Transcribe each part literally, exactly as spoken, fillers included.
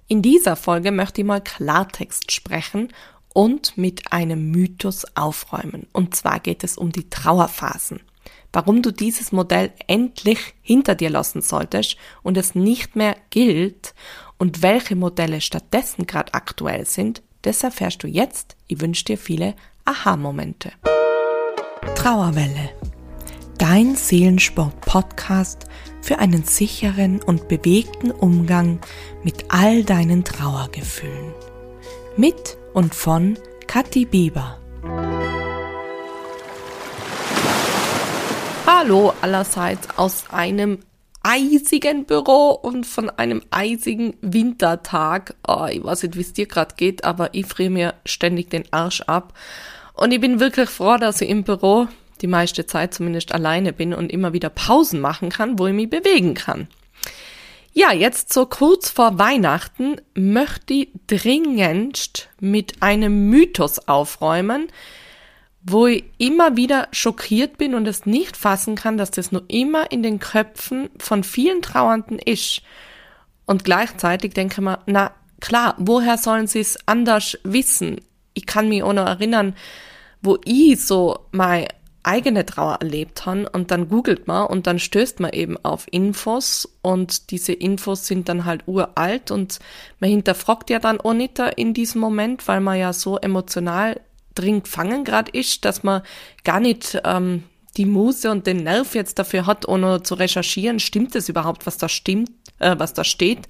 In dieser Folge möchte ich mal Klartext sprechen und mit einem Mythos aufräumen. Und zwar geht es um die Trauerphasen. Warum du dieses Modell endlich hinter dir lassen solltest und es nicht mehr gilt und welche Modelle stattdessen gerade aktuell sind, das erfährst du jetzt. Ich wünsche dir viele Aha-Momente. Trauerwelle. Dein Seelensport-Podcast für einen sicheren und bewegten Umgang mit all deinen Trauergefühlen. Mit und von Kathi Bieber. Hallo allerseits aus einem eisigen Büro und von einem eisigen Wintertag. Oh, ich weiß nicht, wie es dir gerade geht, aber ich friere mir ständig den Arsch ab. Und ich bin wirklich froh, dass ich im Büro die meiste Zeit zumindest alleine bin und immer wieder Pausen machen kann, wo ich mich bewegen kann. Ja, jetzt so kurz vor Weihnachten möchte ich dringendst mit einem Mythos aufräumen, wo ich immer wieder schockiert bin und es nicht fassen kann, dass das nur immer in den Köpfen von vielen Trauernden ist. Und gleichzeitig denke ich mir, na klar, woher sollen sie es anders wissen? Ich kann mich auch noch erinnern, wo ich so mein eigene Trauer erlebt haben und dann googelt man und dann stößt man eben auf Infos und diese Infos sind dann halt uralt und man hinterfragt ja dann auch nicht in diesem Moment, weil man ja so emotional drin gefangen gerade ist, dass man gar nicht ähm, die Muße und den Nerv jetzt dafür hat, ohne zu recherchieren, stimmt es überhaupt, was da stimmt, äh, was da steht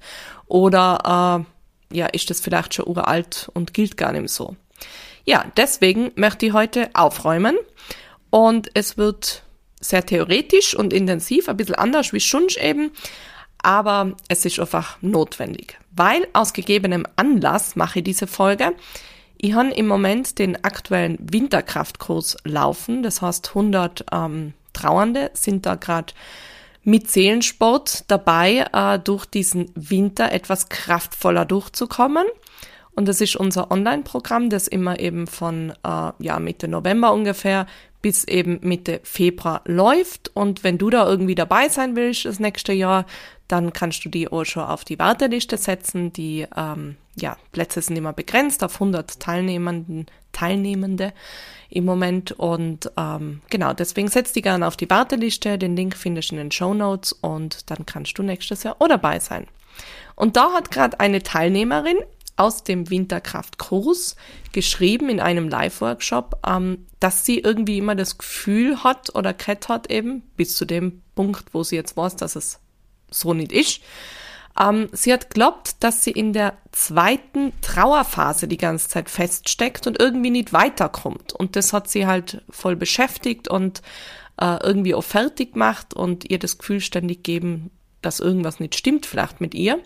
oder äh, ja, ist das vielleicht schon uralt und gilt gar nicht so. Ja, deswegen möchte ich heute aufräumen. Und es wird sehr theoretisch und intensiv, ein bisschen anders wie sonst eben, aber es ist einfach notwendig, weil aus gegebenem Anlass mache ich diese Folge. Ich habe im Moment den aktuellen Winterkraftkurs laufen, das heißt hundert ähm, Trauernde sind da gerade mit Seelensport dabei, äh, durch diesen Winter etwas kraftvoller durchzukommen. Und das ist unser Online-Programm, das immer eben von äh, ja Mitte November ungefähr bis eben Mitte Februar läuft. Und wenn du da irgendwie dabei sein willst das nächste Jahr, dann kannst du die auch schon auf die Warteliste setzen. Die ähm, ja Plätze sind immer begrenzt auf hundert Teilnehmenden, Teilnehmende im Moment. Und ähm, genau, deswegen setz die gerne auf die Warteliste. Den Link findest du in den Shownotes und dann kannst du nächstes Jahr auch dabei sein. Und da hat gerade eine Teilnehmerin aus dem Winterkraftkurs geschrieben in einem Live-Workshop, ähm, dass sie irgendwie immer das Gefühl hat oder gehabt hat eben, bis zu dem Punkt, wo sie jetzt weiß, dass es so nicht ist. Ähm, sie hat geglaubt, dass sie in der zweiten Trauerphase die ganze Zeit feststeckt und irgendwie nicht weiterkommt. Und das hat sie halt voll beschäftigt und äh, irgendwie auch fertig gemacht und ihr das Gefühl ständig geben, dass irgendwas nicht stimmt vielleicht mit ihr.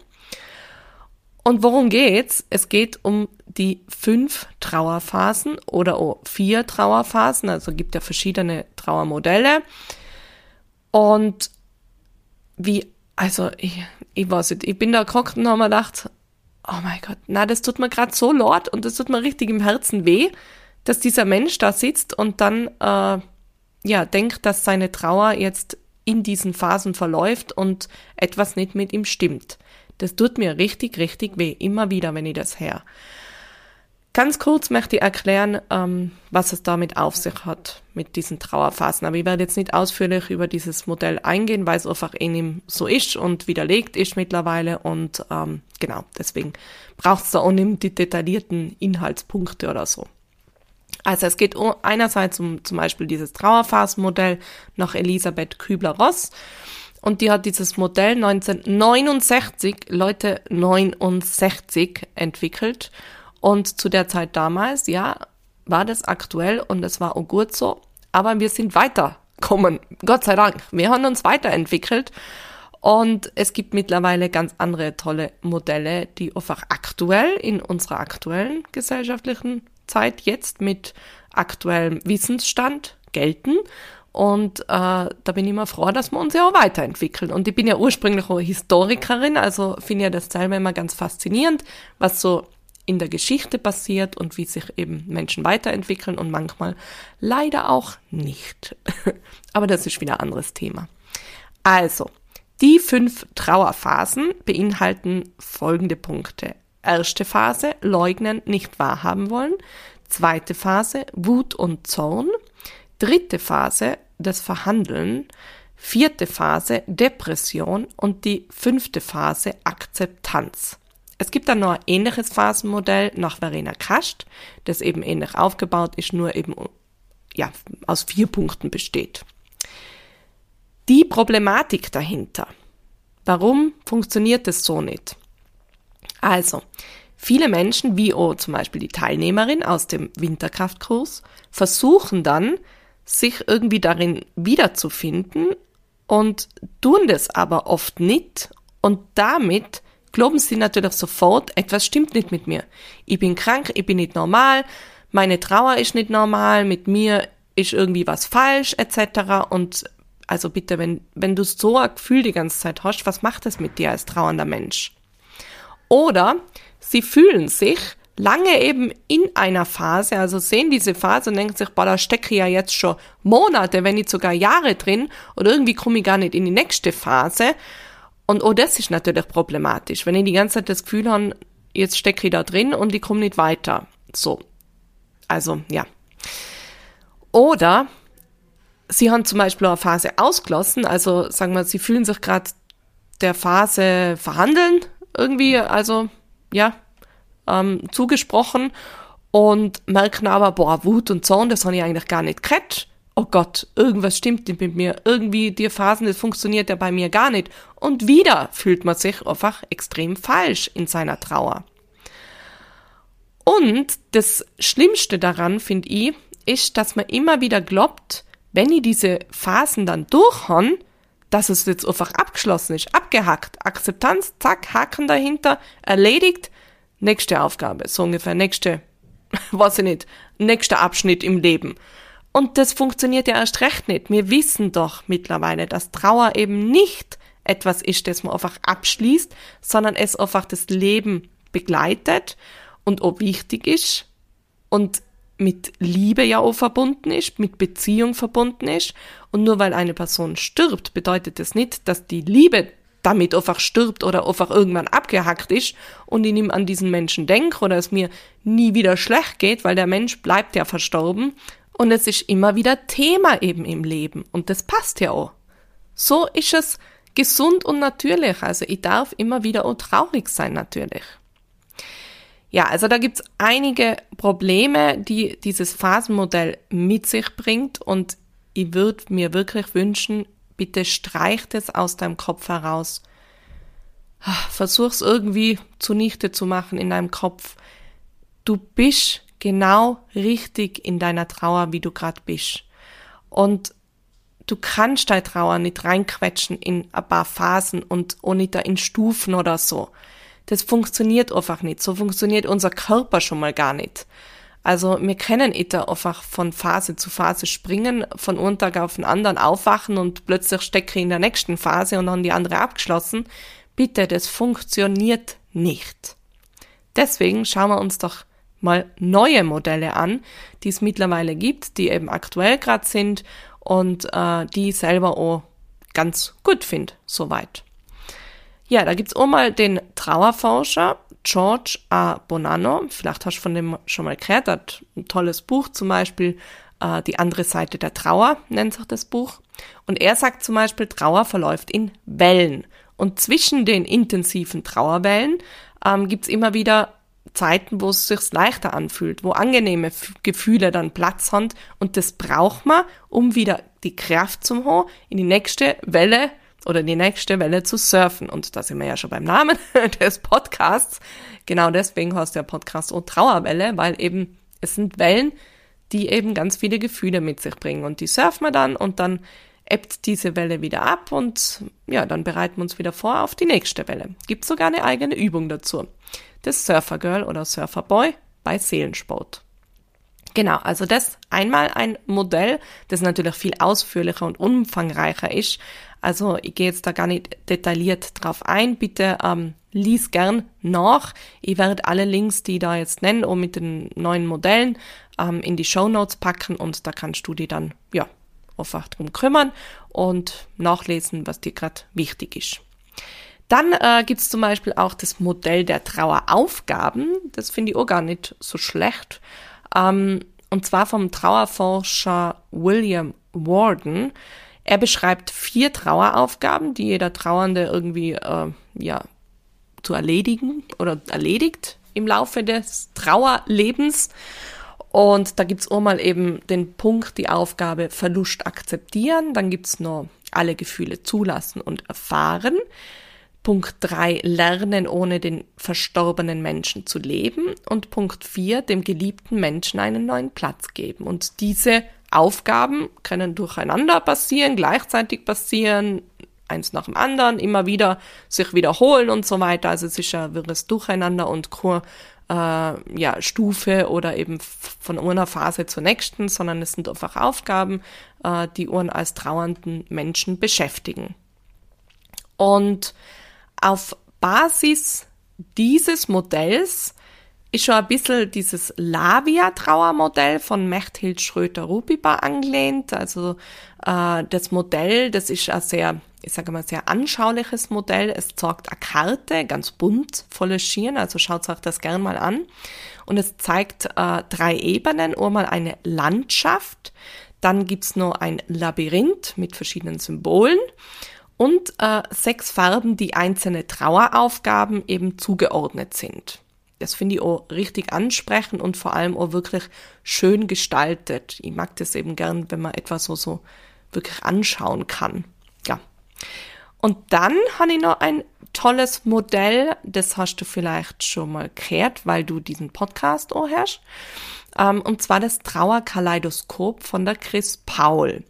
Und worum geht's? Es geht um die fünf Trauerphasen oder auch vier Trauerphasen. Also gibt ja verschiedene Trauermodelle. Und wie, also ich, ich weiß nicht, ich bin da gehockt und habe mir gedacht, oh mein Gott, na, das tut mir gerade so leid und das tut mir richtig im Herzen weh, dass dieser Mensch da sitzt und dann äh, ja denkt, dass seine Trauer jetzt in diesen Phasen verläuft und etwas nicht mit ihm stimmt. Das tut mir richtig, richtig weh, immer wieder, wenn ich das höre. Ganz kurz möchte ich erklären, ähm, was es damit auf sich hat, mit diesen Trauerphasen. Aber ich werde jetzt nicht ausführlich über dieses Modell eingehen, weil es einfach in ihm so ist und widerlegt ist mittlerweile. Und ähm, genau, deswegen braucht es da auch nicht die detaillierten Inhaltspunkte oder so. Also es geht einerseits um zum Beispiel dieses Trauerphasenmodell nach Elisabeth Kübler-Ross. Und die hat dieses Modell neunzehnhundertneunundsechzig, Leute, neunundsechzig entwickelt. Und zu der Zeit damals, ja, war das aktuell und es war auch gut so. Aber wir sind weitergekommen, Gott sei Dank. Wir haben uns weiterentwickelt. Und es gibt mittlerweile ganz andere tolle Modelle, die einfach aktuell in unserer aktuellen gesellschaftlichen Zeit jetzt mit aktuellem Wissensstand gelten. Und äh, da bin ich immer froh, dass wir uns ja auch weiterentwickeln. Und ich bin ja ursprünglich auch Historikerin, also finde ja das selber immer ganz faszinierend, was so in der Geschichte passiert und wie sich eben Menschen weiterentwickeln und manchmal leider auch nicht. Aber das ist wieder ein anderes Thema. Also, die fünf Trauerphasen beinhalten folgende Punkte. Erste Phase, leugnen, nicht wahrhaben wollen. Zweite Phase, Wut und Zorn. Dritte Phase, das Verhandeln. Vierte Phase, Depression. Und die fünfte Phase, Akzeptanz. Es gibt dann noch ein ähnliches Phasenmodell nach Verena Kascht, das eben ähnlich aufgebaut ist, nur eben ja, aus vier Punkten besteht. Die Problematik dahinter. Warum funktioniert das so nicht? Also, viele Menschen, wie auch zum Beispiel die Teilnehmerin aus dem Winterkraftkurs, versuchen dann, sich irgendwie darin wiederzufinden und tun das aber oft nicht und damit glauben sie natürlich sofort, etwas stimmt nicht mit mir. Ich bin krank, ich bin nicht normal, meine Trauer ist nicht normal, mit mir ist irgendwie was falsch, et cetera. Und also bitte, wenn, wenn du so ein Gefühl die ganze Zeit hast, was macht das mit dir als trauernder Mensch? Oder sie fühlen sich lange eben in einer Phase, also sehen diese Phase und denken sich, boah, da stecke ich ja jetzt schon Monate, wenn nicht sogar Jahre drin oder irgendwie komme ich gar nicht in die nächste Phase. Und oh, das ist natürlich problematisch, wenn ich die ganze Zeit das Gefühl habe, jetzt stecke ich da drin und ich komme nicht weiter. So, also ja. Oder sie haben zum Beispiel eine Phase ausgelassen, also sagen wir, sie fühlen sich gerade der Phase verhandeln irgendwie, also ja, ähm, zugesprochen und merken aber, boah, Wut und Zorn, das habe ich eigentlich gar nicht gekriegt. Oh Gott, irgendwas stimmt nicht mit mir, irgendwie die Phasen, das funktioniert ja bei mir gar nicht. Und wieder fühlt man sich einfach extrem falsch in seiner Trauer. Und das Schlimmste daran, finde ich, ist, dass man immer wieder glaubt, wenn ich diese Phasen dann durch habe, dass es jetzt einfach abgeschlossen ist, abgehackt, Akzeptanz, zack, Haken dahinter, erledigt, nächste Aufgabe, so ungefähr, nächste, weiß ich nicht, nächster Abschnitt im Leben. Und das funktioniert ja erst recht nicht. Wir wissen doch mittlerweile, dass Trauer eben nicht etwas ist, das man einfach abschließt, sondern es einfach das Leben begleitet und auch wichtig ist und mit Liebe ja auch verbunden ist, mit Beziehung verbunden ist. Und nur weil eine Person stirbt, bedeutet das nicht, dass die Liebe damit einfach stirbt oder einfach irgendwann abgehackt ist und ich nicht mehr an diesen Menschen denke oder es mir nie wieder schlecht geht, weil der Mensch bleibt ja verstorben. Und es ist immer wieder Thema eben im Leben. Und das passt ja auch. So ist es gesund und natürlich. Also ich darf immer wieder auch traurig sein, natürlich. Ja, also da gibt's einige Probleme, die dieses Phasenmodell mit sich bringt. Und ich würde mir wirklich wünschen, bitte streich das aus deinem Kopf heraus. Versuch's irgendwie zunichte zu machen in deinem Kopf. Du bist genau richtig in deiner Trauer, wie du gerade bist. Und du kannst deine Trauer nicht reinquetschen in ein paar Phasen und auch nicht da in Stufen oder so. Das funktioniert einfach nicht. So funktioniert unser Körper schon mal gar nicht. Also wir können nicht einfach von Phase zu Phase springen, von einem Tag auf den anderen aufwachen und plötzlich stecke ich in der nächsten Phase und dann die andere abgeschlossen. Bitte, das funktioniert nicht. Deswegen schauen wir uns doch mal neue Modelle an, die es mittlerweile gibt, die eben aktuell gerade sind und äh, die ich selber auch ganz gut finde, soweit. Ja, da gibt's auch mal den Trauerforscher George A. Bonanno, vielleicht hast du von dem schon mal gehört, er hat ein tolles Buch, zum Beispiel äh, Die andere Seite der Trauer, nennt sich das Buch. Und er sagt zum Beispiel, Trauer verläuft in Wellen. Und zwischen den intensiven Trauerwellen ähm, gibt's immer wieder Zeiten, wo es sich leichter anfühlt, wo angenehme F- Gefühle dann Platz haben. Und das braucht man, um wieder die Kraft zu haben, in die nächste Welle oder die nächste Welle zu surfen. Und da sind wir ja schon beim Namen des Podcasts. Genau deswegen heißt der Podcast auch Trauerwelle, weil eben es sind Wellen, die eben ganz viele Gefühle mit sich bringen. Und die surfen wir dann und dann ebbt diese Welle wieder ab und ja, dann bereiten wir uns wieder vor auf die nächste Welle. Gibt sogar eine eigene Übung dazu. Das Surfergirl oder Surferboy bei Seelensport. Genau, also das einmal ein Modell, das natürlich viel ausführlicher und umfangreicher ist. Also ich gehe jetzt da gar nicht detailliert drauf ein. Bitte ähm, lies gern nach. Ich werde alle Links, die ich da jetzt nenne, auch mit den neuen Modellen ähm, in die Shownotes packen und da kannst du die dann ja einfach drum kümmern und nachlesen, was dir gerade wichtig ist. Dann äh, gibt es zum Beispiel auch das Modell der Traueraufgaben. Das finde ich auch gar nicht so schlecht. Ähm, und zwar vom Trauerforscher William Worden. Er beschreibt vier Traueraufgaben, die jeder Trauernde irgendwie äh, ja, zu erledigen oder erledigt im Laufe des Trauerlebens. Und da gibt's auch mal eben den Punkt, die Aufgabe Verlust akzeptieren. Dann gibt's noch alle Gefühle zulassen und erfahren. Punkt drei, lernen, ohne den verstorbenen Menschen zu leben. Und Punkt vier, dem geliebten Menschen einen neuen Platz geben. Und diese Aufgaben können durcheinander passieren, gleichzeitig passieren, eins nach dem anderen, immer wieder sich wiederholen und so weiter. Also es ist ein wirres Durcheinander und keine äh, ja, Stufe oder eben von einer Phase zur nächsten, sondern es sind einfach Aufgaben, äh, die uns als trauernden Menschen beschäftigen. Und auf Basis dieses Modells ist schon ein bisschen dieses Lavia-Trauermodell von Mechthild Schröter-Rupibar angelehnt. Also äh, das Modell, das ist ein sehr, ich sage mal, sehr anschauliches Modell. Es zeigt eine Karte, ganz bunt, voller Schienen, also schaut euch das gerne mal an. Und es zeigt äh, drei Ebenen, einmal eine Landschaft, dann gibt's noch ein Labyrinth mit verschiedenen Symbolen und äh, sechs Farben, die einzelne Traueraufgaben eben zugeordnet sind. Das finde ich auch richtig ansprechend und vor allem auch wirklich schön gestaltet. Ich mag das eben gern, wenn man etwas so, so wirklich anschauen kann. Ja. Und dann habe ich noch ein tolles Modell, das hast du vielleicht schon mal gehört, weil du diesen Podcast auch hörst. Ähm, und zwar das Trauerkaleidoskop von der Chris Paul.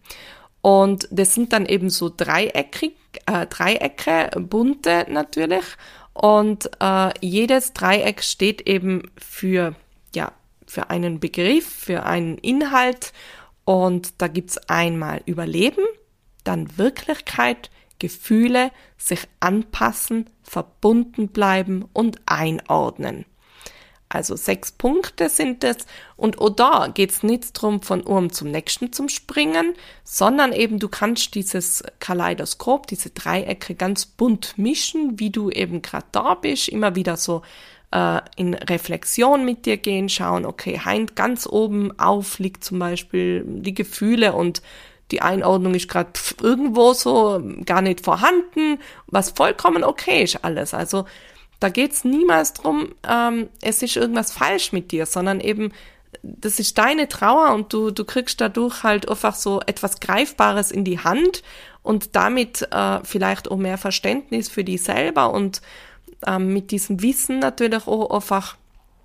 Und das sind dann eben so dreieckig, äh, Dreiecke, bunte natürlich. Und äh, jedes Dreieck steht eben für, ja, für einen Begriff, für einen Inhalt. Und da gibt's einmal Überleben, dann Wirklichkeit, Gefühle, sich anpassen, verbunden bleiben und einordnen. Also sechs Punkte sind es. Und auch da geht's nicht drum, von einem zum nächsten zum Springen, sondern eben du kannst dieses Kaleidoskop, diese Dreiecke ganz bunt mischen, wie du eben gerade da bist, immer wieder so äh, in Reflexion mit dir gehen, schauen, okay, Hand ganz oben auf liegt zum Beispiel die Gefühle und die Einordnung ist gerade irgendwo so gar nicht vorhanden, was vollkommen okay ist alles. Also da geht's niemals drum, ähm, es ist irgendwas falsch mit dir, sondern eben, das ist deine Trauer und du, du kriegst dadurch halt einfach so etwas Greifbares in die Hand und damit äh, vielleicht auch mehr Verständnis für dich selber und ähm, mit diesem Wissen natürlich auch einfach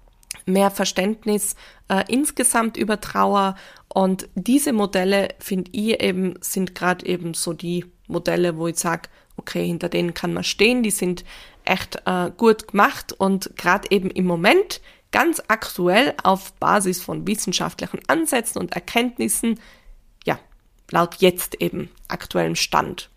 mehr Verständnis äh, insgesamt über Trauer. Und diese Modelle, finde ich eben, sind gerade eben so die Modelle, wo ich sage, okay, hinter denen kann man stehen, die sind echt äh, gut gemacht und gerade eben im Moment ganz aktuell auf Basis von wissenschaftlichen Ansätzen und Erkenntnissen, ja, laut jetzt eben aktuellem Stand.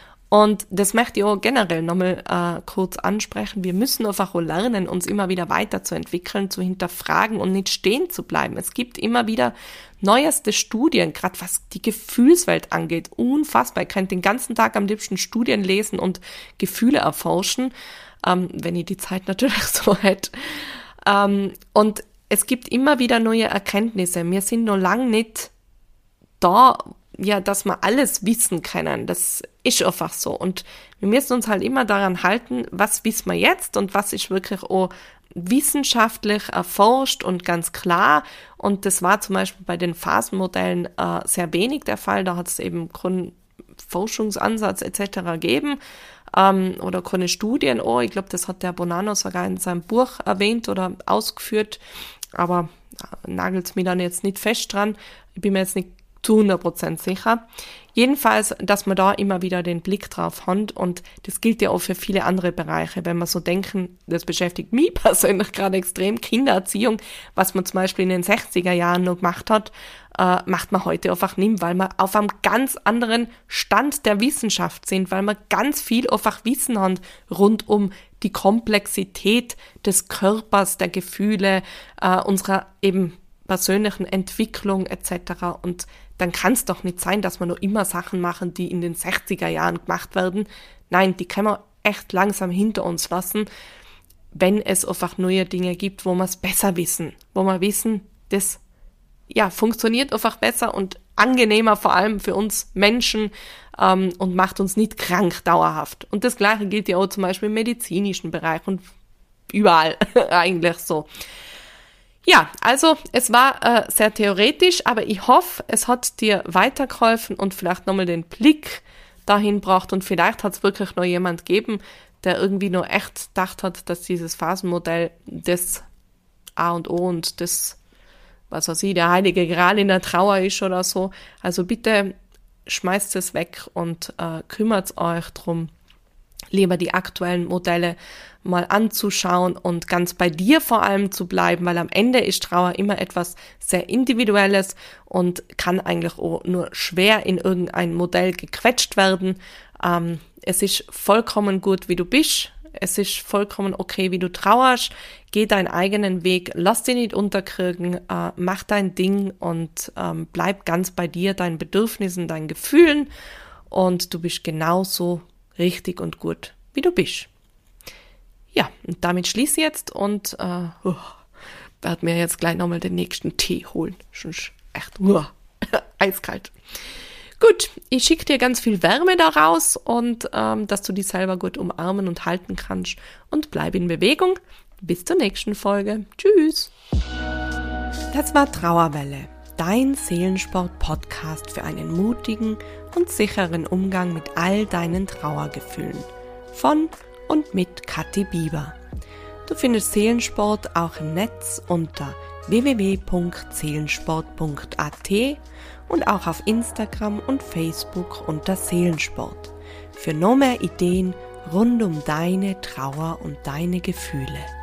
Und das möchte ich auch generell nochmal äh, kurz ansprechen. Wir müssen einfach auch lernen, uns immer wieder weiterzuentwickeln, zu hinterfragen und nicht stehen zu bleiben. Es gibt immer wieder neueste Studien, gerade was die Gefühlswelt angeht. Unfassbar. Ihr könnt den ganzen Tag am liebsten Studien lesen und Gefühle erforschen, ähm, wenn ihr die Zeit natürlich so hättet. Ähm, und es gibt immer wieder neue Erkenntnisse. Wir sind noch lange nicht da, ja, dass wir alles wissen können. Das ist einfach so. Und wir müssen uns halt immer daran halten, was wissen wir jetzt und was ist wirklich auch wissenschaftlich erforscht und ganz klar. Und das war zum Beispiel bei den Phasenmodellen äh, sehr wenig der Fall. Da hat es eben keinen Forschungsansatz et cetera gegeben ähm, oder keine Studien. Oh, ich glaube, das hat der Bonanno sogar in seinem Buch erwähnt oder ausgeführt. Aber äh, nagelt mir dann jetzt nicht fest dran. Ich bin mir jetzt nicht zu hundert Prozent sicher. Jedenfalls, dass man da immer wieder den Blick drauf hat und das gilt ja auch für viele andere Bereiche. Wenn wir so denken, das beschäftigt mich persönlich gerade extrem, Kindererziehung, was man zum Beispiel in den sechziger Jahren noch gemacht hat, äh, macht man heute einfach nicht, weil wir auf einem ganz anderen Stand der Wissenschaft sind, weil wir ganz viel einfach Wissen haben rund um die Komplexität des Körpers, der Gefühle, äh, unserer eben persönlichen Entwicklung et cetera. Und dann kann es doch nicht sein, dass wir nur immer Sachen machen, die in den sechziger Jahren gemacht werden. Nein, die können wir echt langsam hinter uns lassen, wenn es einfach neue Dinge gibt, wo wir es besser wissen, wo wir wissen, das ja, funktioniert einfach besser und angenehmer vor allem für uns Menschen ähm, und macht uns nicht krank dauerhaft. Und das Gleiche gilt ja auch zum Beispiel im medizinischen Bereich und überall eigentlich so. Ja, also es war äh, sehr theoretisch, aber ich hoffe, es hat dir weitergeholfen und vielleicht nochmal den Blick dahin braucht und vielleicht hat es wirklich noch jemand gegeben, der irgendwie noch echt gedacht hat, dass dieses Phasenmodell das A und O und das, was weiß ich, der heilige Gral in der Trauer ist oder so. Also bitte schmeißt es weg und äh, kümmert euch drum, lieber die aktuellen Modelle mal anzuschauen und ganz bei dir vor allem zu bleiben, weil am Ende ist Trauer immer etwas sehr Individuelles und kann eigentlich auch nur schwer in irgendein Modell gequetscht werden. Ähm, es ist vollkommen gut, wie du bist. Es ist vollkommen okay, wie du trauerst. Geh deinen eigenen Weg, lass dich nicht unterkriegen, äh, mach dein Ding und ähm, bleib ganz bei dir, deinen Bedürfnissen, deinen Gefühlen und du bist genauso richtig und gut, wie du bist. Ja, und damit schließe ich jetzt und äh, uh, werde mir jetzt gleich nochmal den nächsten Tee holen. Schon echt uh, eiskalt. Gut, ich schicke dir ganz viel Wärme daraus und ähm, dass du dich selber gut umarmen und halten kannst und bleib in Bewegung. Bis zur nächsten Folge. Tschüss. Das war Trauerwelle, dein Seelensport-Podcast für einen mutigen und sicheren Umgang mit all deinen Trauergefühlen. Von und mit Kathi Bieber. Du findest Seelensport auch im Netz unter w w w punkt seelensport punkt a t und auch auf Instagram und Facebook unter Seelensport. Für noch mehr Ideen rund um deine Trauer und deine Gefühle.